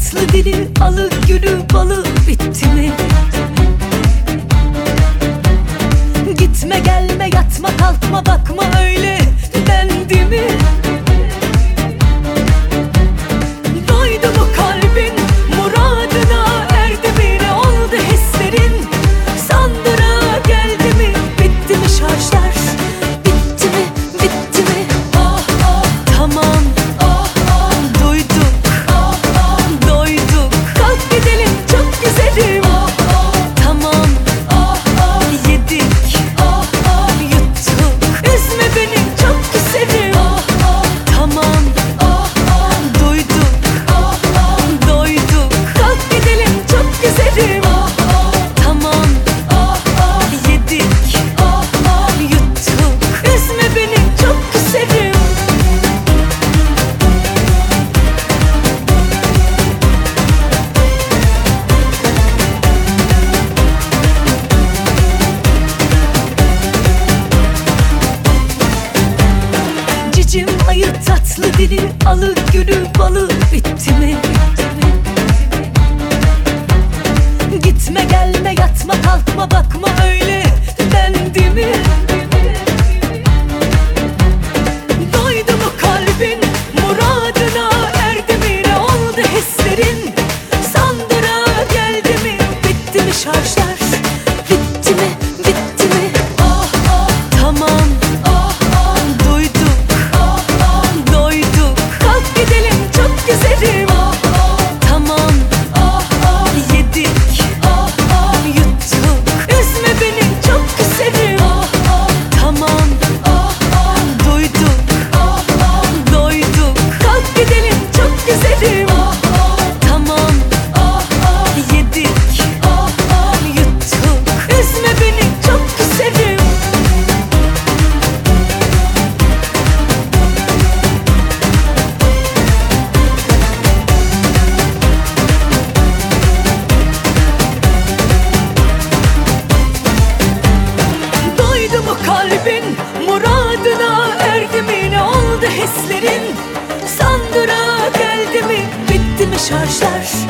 tatlı dili, alı gülü balı bitti mi? Gitme gelme yatma kalkma bakma öyle dendi mi? Doydu mu kalbin muradına erdi mi? Ne oldu hislerin sandıra geldi mi? Bitti mi şarjlar? Bitti mi? Bitti mi? Ah ah tamam ah ah duyduk ah ah doyduk. Kalk gidelim çok güzelim ah ah tamam ah ah yedik ah ah yuttuk. Üzme beni çok güzelim ah ah tamam ah ah duyduk ah ah doyduk. Kalk gidelim çok güzelim ah ah tamam ah ah yedik ah ah yuttuk. Üzme beni çok güzelim. Cicim ayı tatlı dili, alı gülü balı bitti mi? Gitme gelme yatma kalkma bakma öyle dendi mi? Doydu mu kalbin muradına erdi mi? Ne oldu hislerin sandıra geldi mi? Bitti mi şarjlar? Bitti mi? Bitti mi? Ah ah tamam ah ah duyduk ah ah doyduk. Kalk gidelim çok güzelim ah ah tamam ah ah yedik ah ah yuttuk. Üzme beni çok güzelim ah ah tamam ah ah duyduk ah ah doyduk. Kalk gidelim çok güzelim ah ah tamam ah ah yedik ah ah yuttuk. Üzme beni çok güzelim. Doydu mu kalbin muradına erdi mi? Ne oldu hislerin sandıra geldi mi? Bitti mi şarjlar?